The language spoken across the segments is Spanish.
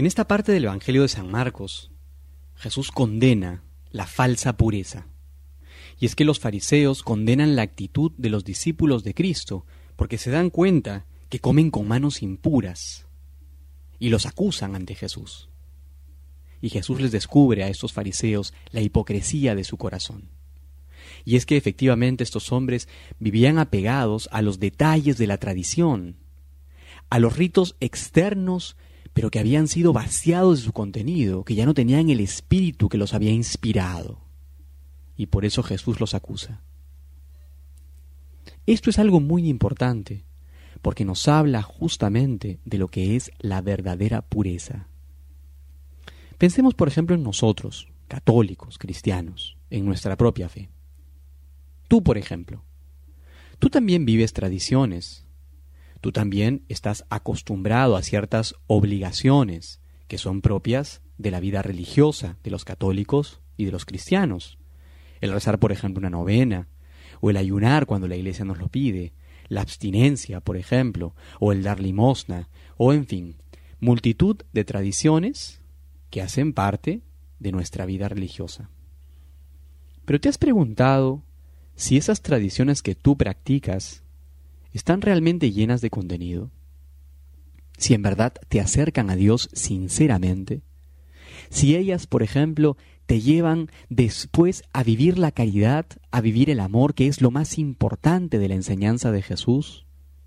esta parte del Evangelio de San Marcos, Jesús condena la falsa pureza. Y es que los fariseos condenan la actitud de los discípulos de Cristo porque se dan cuenta que comen con manos impuras y los acusan ante Jesús. Y Jesús les descubre a estos fariseos la hipocresía de su corazón. Y es que efectivamente estos hombres vivían apegados a los detalles de la tradición, a los ritos externos, pero que habían sido vaciados de su contenido, que ya no tenían el espíritu que los había inspirado. Y por eso Jesús los acusa. Esto es algo muy importante, porque nos habla justamente de lo que es la verdadera pureza. Pensemos, por ejemplo, en nosotros, católicos, cristianos, en nuestra propia fe. Tú, por ejemplo, tú también vives tradiciones. Tú también estás acostumbrado a ciertas obligaciones que son propias de la vida religiosa de los católicos y de los cristianos. El rezar, por ejemplo, una novena, o el ayunar cuando la Iglesia nos lo pide, la abstinencia, por ejemplo, o el dar limosna, o en fin, multitud de tradiciones que hacen parte de nuestra vida religiosa. Pero ¿te has preguntado si esas tradiciones que tú practicas están realmente llenas de contenido? Si en verdad te acercan a Dios sinceramente, si ellas, por ejemplo, te llevan después a vivir la caridad, a vivir el amor, que es lo más importante de la enseñanza de Jesús.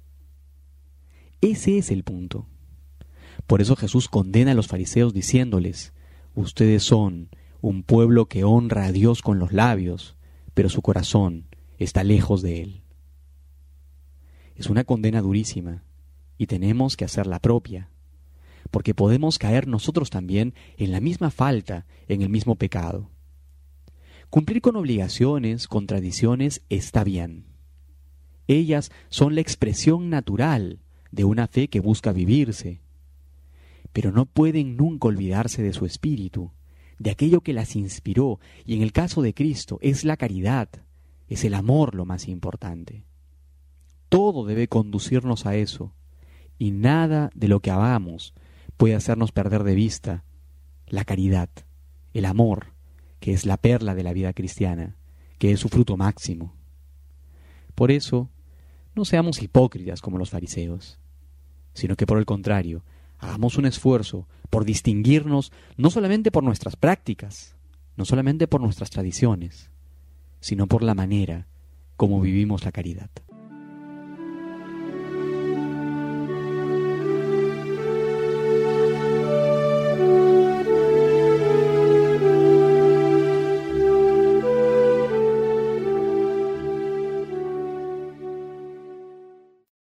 Ese es el punto. Por eso Jesús condena a los fariseos diciéndoles: ustedes son un pueblo que honra a Dios con los labios, pero su corazón está lejos de Él. Es una condena durísima y tenemos que hacerla propia, porque podemos caer nosotros también en la misma falta, en el mismo pecado. Cumplir con obligaciones, con tradiciones, está bien. Ellas son la expresión natural de una fe que busca vivirse, pero no pueden nunca olvidarse de su espíritu, de aquello que las inspiró, y en el caso de Cristo es la caridad, es el amor lo más importante. Todo debe conducirnos a eso, y nada de lo que hagamos puede hacernos perder de vista la caridad, el amor, que es la perla de la vida cristiana, que es su fruto máximo. Por eso, no seamos hipócritas como los fariseos, sino que por el contrario, hagamos un esfuerzo por distinguirnos no solamente por nuestras prácticas, no solamente por nuestras tradiciones, sino por la manera como vivimos la caridad.